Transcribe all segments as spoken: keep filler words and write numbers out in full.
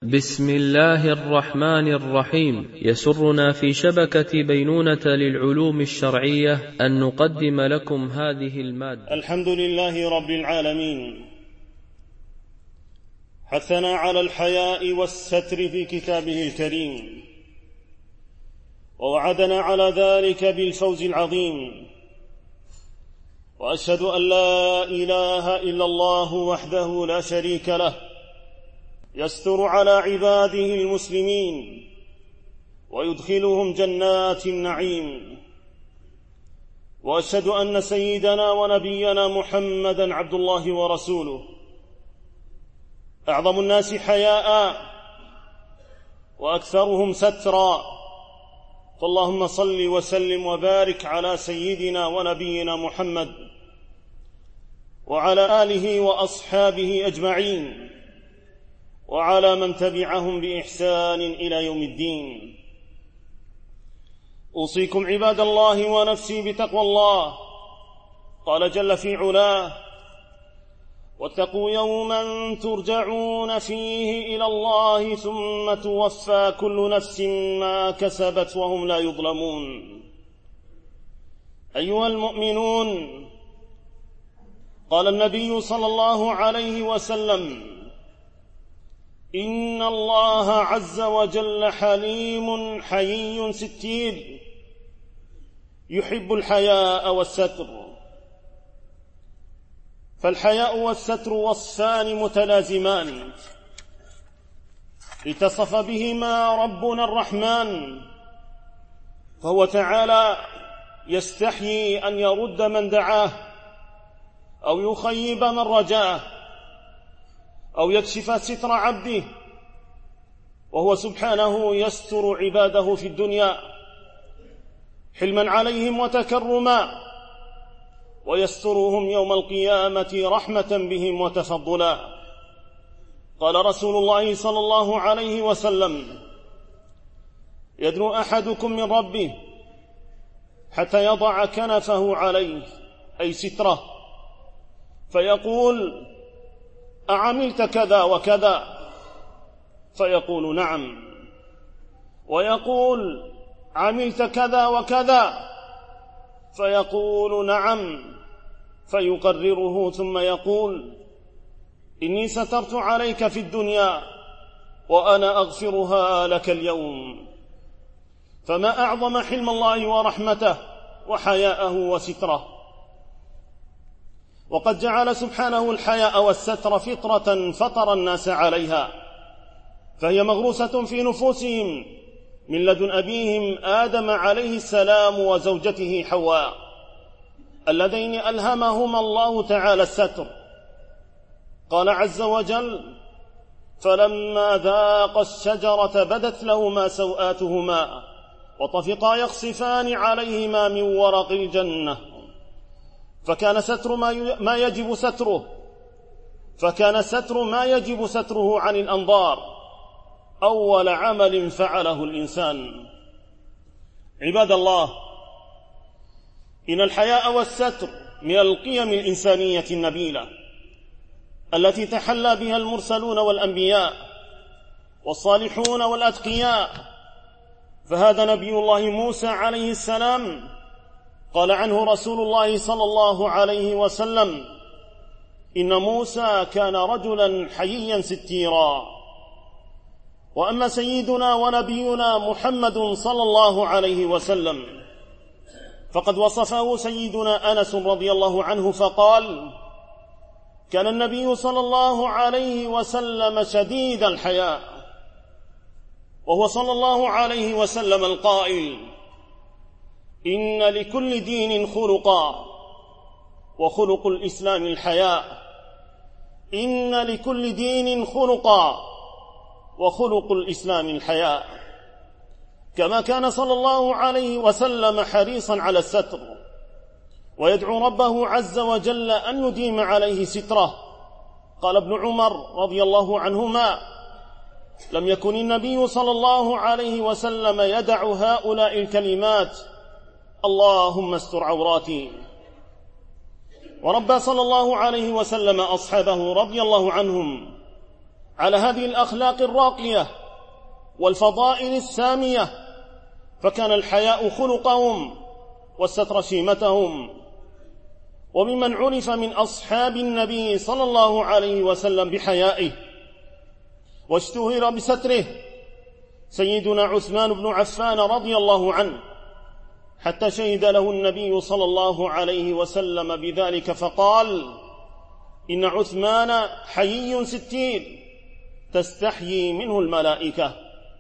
بسم الله الرحمن الرحيم. يسرنا في شبكة بينونة للعلوم الشرعية أن نقدم لكم هذه المادة. الحمد لله رب العالمين، حثنا على الحياء والستر في كتابه الكريم، ووعدنا على ذلك بالفوز العظيم. وأشهد أن لا إله إلا الله وحده لا شريك له، يستر على عباده المسلمين ويدخلهم جنات النعيم. وأشهد أن سيدنا ونبينا محمدًا عبد الله ورسوله، أعظم الناس حياء وأكثرهم سترا. فاللهم صل وسلم وبارك على سيدنا ونبينا محمد وعلى آله وأصحابه أجمعين، وعلى من تبعهم بإحسان إلى يوم الدين. أوصيكم عباد الله ونفسي بتقوى الله. قال جل في علاه: واتقوا يوما ترجعون فيه إلى الله ثم توفى كل نفس ما كسبت وهم لا يظلمون. أيها المؤمنون، قال النبي صلى الله عليه وسلم: إن الله عز وجل حليم حيي ستير، يحب الحياء والستر. فالحياء والستر وصفان متلازمان اتصف بهما ربنا الرحمن، فهو تعالى يستحيي أن يرد من دعاه أو يخيب من رجاه أو يكشف ستر عبده، وهو سبحانه يستر عباده في الدنيا حلما عليهم وتكرما، ويسترهم يوم القيامة رحمة بهم وتفضلا. قال رسول الله صلى الله عليه وسلم: يدنو أحدكم من ربه حتى يضع كنفه عليه، أي ستره، فيقول: أعملت كذا وكذا؟ فيقول: نعم. ويقول: عملت كذا وكذا؟ فيقول: نعم. فيقرره ثم يقول: إني سترت عليك في الدنيا وأنا أغفرها لك اليوم. فما أعظم حلم الله ورحمته وحياءه وستره. وقد جعل سبحانه الحياء والستر فطرة فطر الناس عليها، فهي مغروسة في نفوسهم من لدن أبيهم آدم عليه السلام وزوجته حواء، اللذين ألهمهما الله تعالى الستر. قال عز وجل: فلما ذاقا الشجرة بدت لهما سوآتهما وطفقا يخصفان عليهما من ورق الجنة. فكان ستر ما يجب ستره فكان ستر ما يجب ستره عن الأنظار أول عمل فعله الإنسان. عباد الله، إن الحياء والستر من القيم الإنسانية النبيلة التي تحلى بها المرسلون والأنبياء والصالحون والأتقياء. فهذا نبي الله موسى عليه السلام قال عنه رسول الله صلى الله عليه وسلم: إن موسى كان رجلا حييا ستيرا. وأما سيدنا ونبينا محمد صلى الله عليه وسلم فقد وصفه سيدنا أنس رضي الله عنه فقال: كان النبي صلى الله عليه وسلم شديد الحياء، وهو صلى الله عليه وسلم القائل: إن لكل دين خلقا وخلق الإسلام الحياء. إن لكل دين خلقا وخلق الإسلام الحياء. كما كان صلى الله عليه وسلم حريصا على الستر، ويدعو ربه عز وجل أن يديم عليه ستره. قال ابن عمر رضي الله عنهما: لم يكن النبي صلى الله عليه وسلم يدع هؤلاء الكلمات: اللهم استر عوراتي. وربى صلى الله عليه وسلم أصحابه رضي الله عنهم على هذه الأخلاق الراقية والفضائل السامية، فكان الحياء خلقهم والستر شيمتهم. وممن عرف من أصحاب النبي صلى الله عليه وسلم بحيائه واشتهر بستره سيدنا عثمان بن عفان رضي الله عنه، حتى شهد له النبي صلى الله عليه وسلم بذلك فقال: إن عثمان حيي ستير تستحيي منه الملائكة.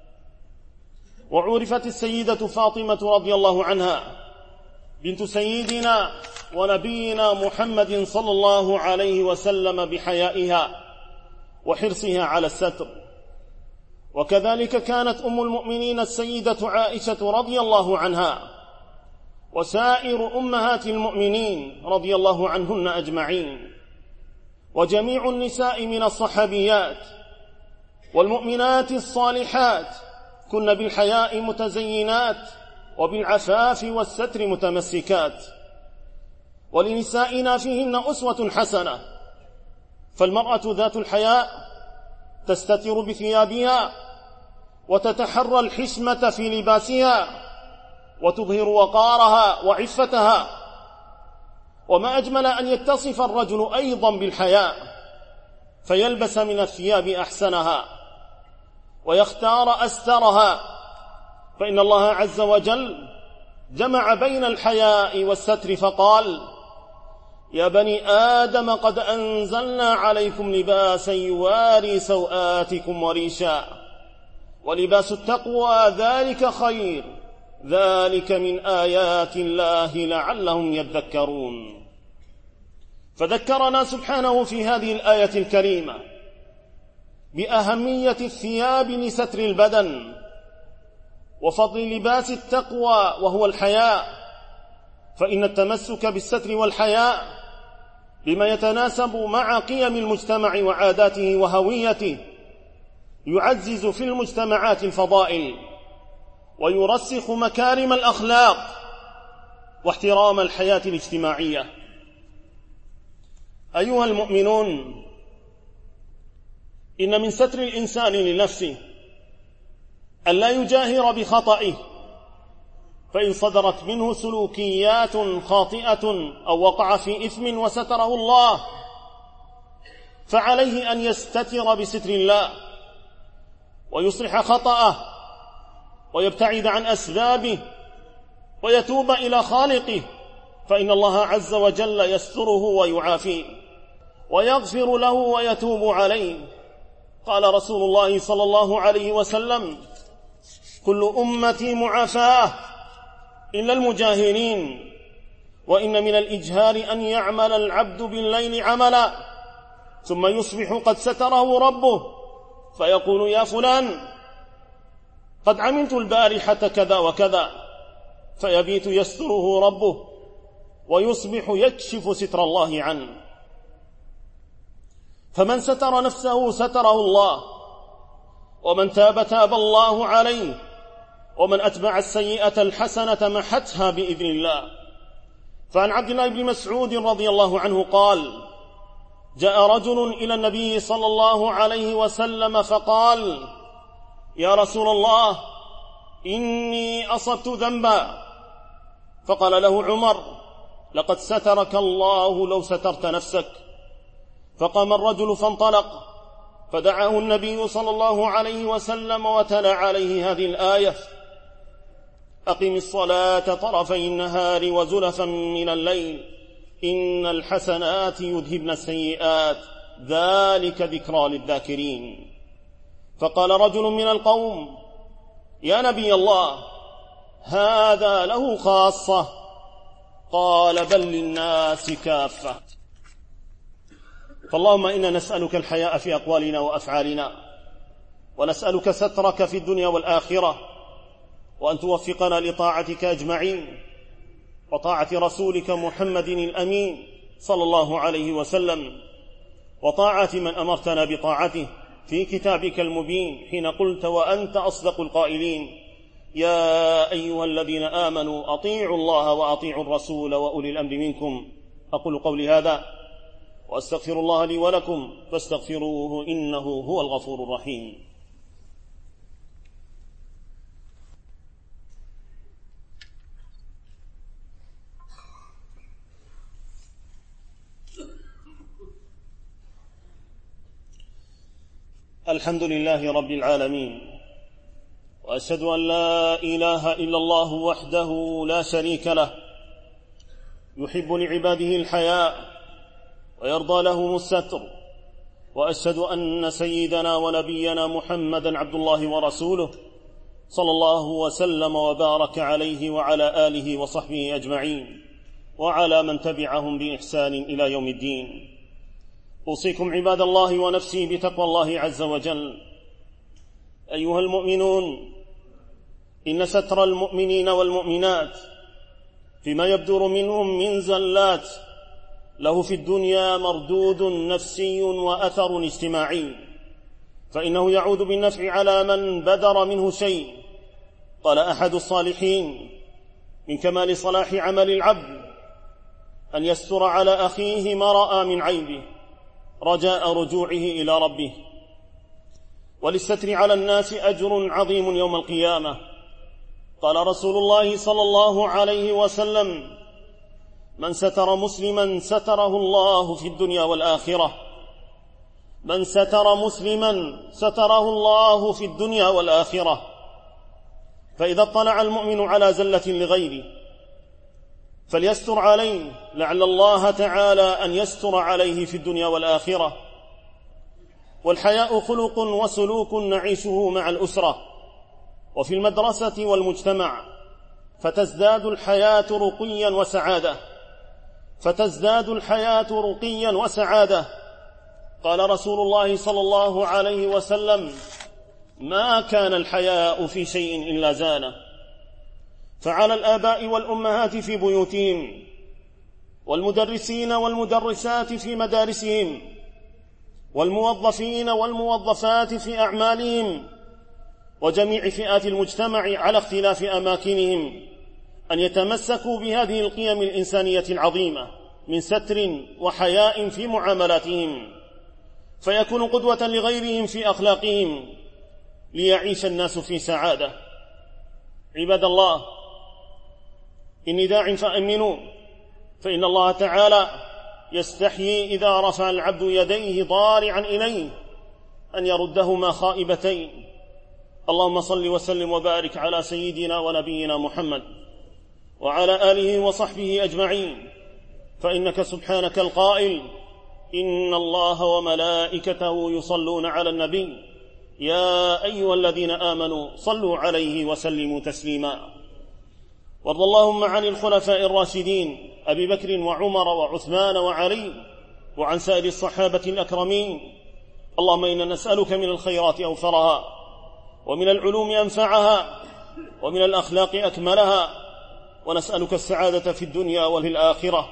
وعرفت السيدة فاطمة رضي الله عنها بنت سيدنا ونبينا محمد صلى الله عليه وسلم بحيائها وحرصها على الستر. وكذلك كانت أم المؤمنين السيدة عائشة رضي الله عنها وسائر أمهات المؤمنين رضي الله عنهن أجمعين، وجميع النساء من الصحابيات والمؤمنات الصالحات كن بالحياء متزينات وبالعفاف والستر متمسكات. ولنسائنا فيهن أسوة حسنة، فالمرأة ذات الحياء تستتر بثيابها وتتحرى الحشمة في لباسها وتظهر وقارها وعفتها. وما أجمل أن يتصف الرجل أيضا بالحياء فيلبس من الثياب أحسنها ويختار أسترها، فإن الله عز وجل جمع بين الحياء والستر فقال: يا بني آدم قد أنزلنا عليكم لباسا يواري سوآتكم وريشا ولباس التقوى ذلك خير ذلك من آيات الله لعلهم يذكرون. فذكرنا سبحانه في هذه الآية الكريمة بأهمية الثياب لستر البدن وفضل لباس التقوى وهو الحياء، فإن التمسك بالستر والحياء بما يتناسب مع قيم المجتمع وعاداته وهويته يعزز في المجتمعات الفضائل ويرسخ مكارم الأخلاق واحترام الحياة الاجتماعية. أيها المؤمنون، إن من ستر الإنسان لنفسه أن لا يجاهر بخطئه، فإن صدرت منه سلوكيات خاطئة أو وقع في إثم وستره الله فعليه أن يستتر بستر الله ويصلح خطأه ويبتعد عن أسبابه ويتوب إلى خالقه، فإن الله عز وجل يستره ويعافيه ويغفر له ويتوب عليه. قال رسول الله صلى الله عليه وسلم: كل أمتي معافاة إلا المجاهرين، وإن من الإجهار أن يعمل العبد بالليل عملا ثم يصبح قد ستره ربه فيقول: يا فلان قد عملت البارحة كذا وكذا، فيبيت يستره ربه ويصبح يكشف ستر الله عنه. فمن ستر نفسه ستره الله، ومن تاب تاب الله عليه، ومن أتبع السيئة الحسنة محتها بإذن الله. فعن عبد الله بن مسعود رضي الله عنه قال: جاء رجل إلى النبي صلى الله عليه وسلم فقال: يا رسول الله إني أصبت ذنبا. فقال له عمر: لقد سترك الله لو سترت نفسك. فقام الرجل فانطلق، فدعاه النبي صلى الله عليه وسلم وتلا عليه هذه الآية: أقم الصلاة طرفي النهار وزلفا من الليل إن الحسنات يذهبن السيئات ذلك ذكرى للذاكرين. فقال رجل من القوم: يا نبي الله هذا له خاصة. قال: بل للناس كافة. فاللهم إنا نسألك الحياء في أقوالنا وأفعالنا، ونسألك سترك في الدنيا والآخرة، وأن توفقنا لطاعتك أجمعين وطاعة رسولك محمد الأمين صلى الله عليه وسلم، وطاعة من أمرتنا بطاعته في كتابك المبين حين قلت وأنت أصدق القائلين: يا أيها الذين آمنوا أطيعوا الله وأطيعوا الرسول وأولي الأمر منكم. أقول قولي هذا وأستغفر الله لي ولكم فاستغفروه إنه هو الغفور الرحيم. الحمد لله رب العالمين، وأشهد أن لا إله إلا الله وحده لا شريك له، يحب لعباده الحياء ويرضى لهم الستر، وأشهد أن سيدنا ونبينا محمدًا عبد الله ورسوله صلى الله وسلم وبارك عليه وعلى آله وصحبه أجمعين وعلى من تبعهم بإحسان إلى يوم الدين. أوصيكم عباد الله ونفسي بتقوى الله عز وجل. أيها المؤمنون، إن ستر المؤمنين والمؤمنات فيما يبدر منهم من زلات له في الدنيا مردود نفسي وأثر اجتماعي، فإنه يعود بالنفع على من بدر منه شيء. قال أحد الصالحين: من كمال صلاح عمل العبد أن يستر على أخيه ما رأى من عيبه رجاء رجوعه إلى ربه. وللستر على الناس أجر عظيم يوم القيامة. قال رسول الله صلى الله عليه وسلم: من ستر مسلما ستره الله في الدنيا والآخرة. من ستر مسلما ستره الله في الدنيا والآخرة. فإذا اطلع المؤمن على زلة لغيره فليستر عليه، لعل الله تعالى أن يستر عليه في الدنيا والآخرة. والحياء خلق وسلوك نعيشه مع الأسرة وفي المدرسة والمجتمع، فتزداد الحياة رقيا وسعادة فتزداد الحياة رقيا وسعادة. قال رسول الله صلى الله عليه وسلم: ما كان الحياء في شيء إلا زانه. فعلى الآباء والأمهات في بيوتهم، والمدرسين والمدرسات في مدارسهم، والموظفين والموظفات في أعمالهم، وجميع فئات المجتمع على اختلاف أماكنهم، أن يتمسكوا بهذه القيم الإنسانية العظيمة من ستر وحياء في معاملاتهم، فيكونوا قدوة لغيرهم في أخلاقهم، ليعيش الناس في سعادة. عباد الله، إني داع فأمنوا، فإن الله تعالى يستحيي إذا رفع العبد يديه ضارعا إليه أن يردهما خائبتين. اللهم صل وسلم وبارك على سيدنا ونبينا محمد وعلى آله وصحبه أجمعين، فإنك سبحانك القائل: إن الله وملائكته يصلون على النبي يا أيها الذين آمنوا صلوا عليه وسلموا تسليما. وارض اللهم عن الخلفاء الراشدين أبي بكر وعمر وعثمان وعلي، وعن سائر الصحابة الأكرمين. اللهم إنا نسألك من الخيرات أوفرها، ومن العلوم أنفعها، ومن الأخلاق أكملها، ونسألك السعادة في الدنيا وفي الآخرة.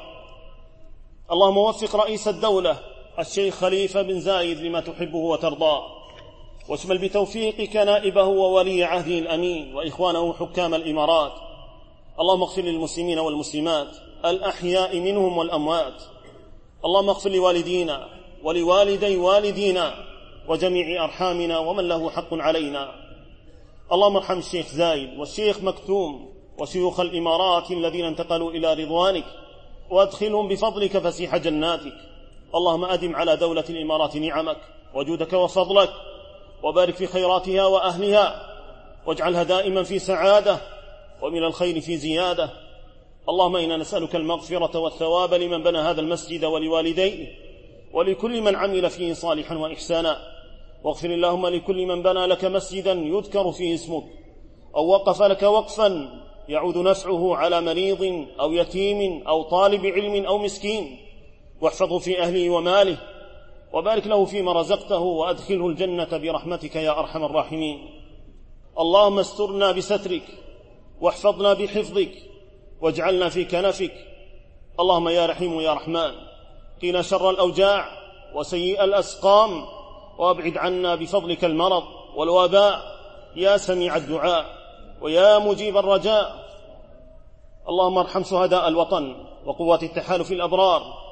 اللهم وفق رئيس الدولة الشيخ خليفة بن زايد لما تحبه وترضاه، واشمل بتوفيقك نائبه وولي عهده الأمين وإخوانه حكام الإمارات. اللهم اغفر للمسلمين والمسلمات الأحياء منهم والأموات. اللهم اغفر لوالدينا ولوالدي والدينا وجميع أرحامنا ومن له حق علينا. اللهم ارحم الشيخ زايد والشيخ مكتوم وشيوخ الإمارات الذين انتقلوا إلى رضوانك، وادخلهم بفضلك فسيح جناتك. اللهم أدم على دولة الإمارات نعمك وجودك وفضلك، وبارك في خيراتها وأهلها، واجعلها دائما في سعادة ومن الخير في زيادة. اللهم إنا نسألك المغفرة والثواب لمن بنى هذا المسجد ولوالديه ولكل من عمل فيه صالحا وإحسانا. واغفر اللهم لكل من بنى لك مسجدا يذكر فيه اسمك، أو وقف لك وقفا يعود نفعه على مريض أو يتيم أو طالب علم أو مسكين، واحفظه في أهله وماله، وبارك له فيما رزقته، وأدخله الجنة برحمتك يا أرحم الراحمين. اللهم استرنا بسترك واحفظنا بحفظك واجعلنا في كنفك. اللهم يا رحيم يا رحمن، قنا شر الأوجاع وسيء الأسقام، وابعد عنا بفضلك المرض والوباء يا سميع الدعاء ويا مجيب الرجاء. اللهم ارحم شهداء الوطن وقوات التحالف الأبرار،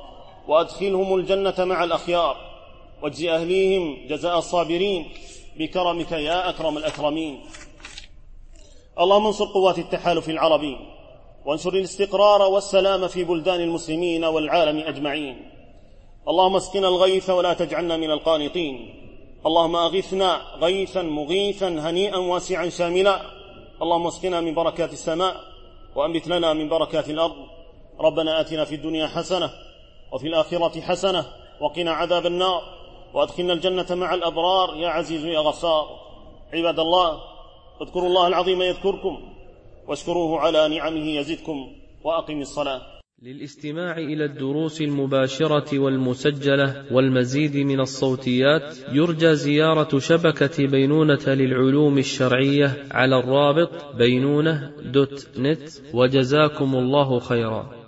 وأدخلهم الجنة مع الأخيار، واجز أهليهم جزاء الصابرين بكرمك يا أكرم الأكرمين. اللهم انصر قوات التحالف العربي، وانشر الاستقرار والسلام في بلدان المسلمين والعالم أجمعين. اللهم اسقنا الغيث ولا تجعلنا من القانطين. اللهم أغثنا غيثا مغيثا هنيئا واسعا شاملا. اللهم اسقنا من بركات السماء وأنبت لنا من بركات الأرض. ربنا آتنا في الدنيا حسنة وفي الآخرة حسنة وقنا عذاب النار، وأدخلنا الجنة مع الأبرار يا عزيز يا غفار. عباد الله، اذكروا الله العظيم يذكركم، واشكروه على نعمه يزدكم، وأقم الصلاة. للاستماع إلى الدروس المباشرة والمسجلة والمزيد من الصوتيات يرجى زيارة شبكة بينونة للعلوم الشرعية على الرابط بينونة دوت نت، وجزاكم الله خيرا.